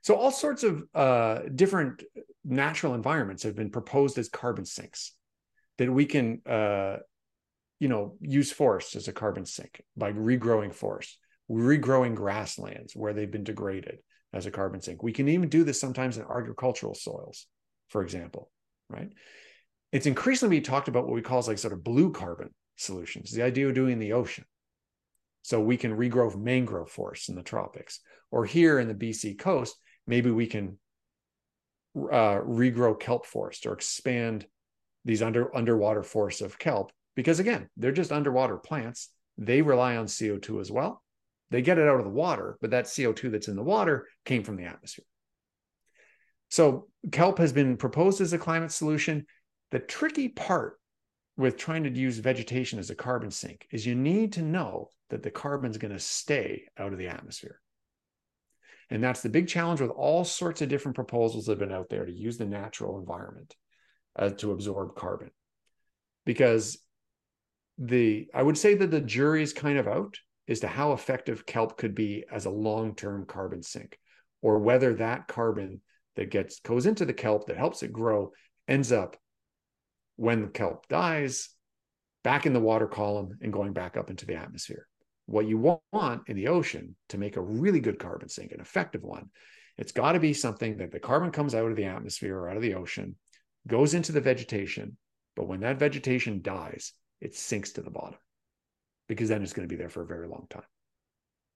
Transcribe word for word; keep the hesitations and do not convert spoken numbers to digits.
So all sorts of uh, different natural environments have been proposed as carbon sinks that we can, uh, you know, use forests as a carbon sink by regrowing forests, regrowing grasslands where they've been degraded as a carbon sink. We can even do this sometimes in agricultural soils, for example, right? It's increasingly talked about what we call like sort of blue carbon solutions, the idea of doing in the ocean. So we can regrow mangrove forests in the tropics, or here in the B C coast, maybe we can uh, regrow kelp forest or expand these under underwater forests of kelp, because again, they're just underwater plants. They rely on C O two as well. They get it out of the water, but that C O two that's in the water came from the atmosphere. So kelp has been proposed as a climate solution. The tricky part with trying to use vegetation as a carbon sink is you need to know that the carbon's going to stay out of the atmosphere. And that's the big challenge with all sorts of different proposals that have been out there to use the natural environment uh, to absorb carbon. Because the, I would say that the jury is kind of out as to how effective kelp could be as a long-term carbon sink, or whether that carbon that gets goes into the kelp that helps it grow ends up, when the kelp dies, back in the water column and going back up into the atmosphere. What you want in the ocean to make a really good carbon sink, an effective one, it's got to be something that the carbon comes out of the atmosphere or out of the ocean, goes into the vegetation, but when that vegetation dies, it sinks to the bottom, because then it's going to be there for a very long time.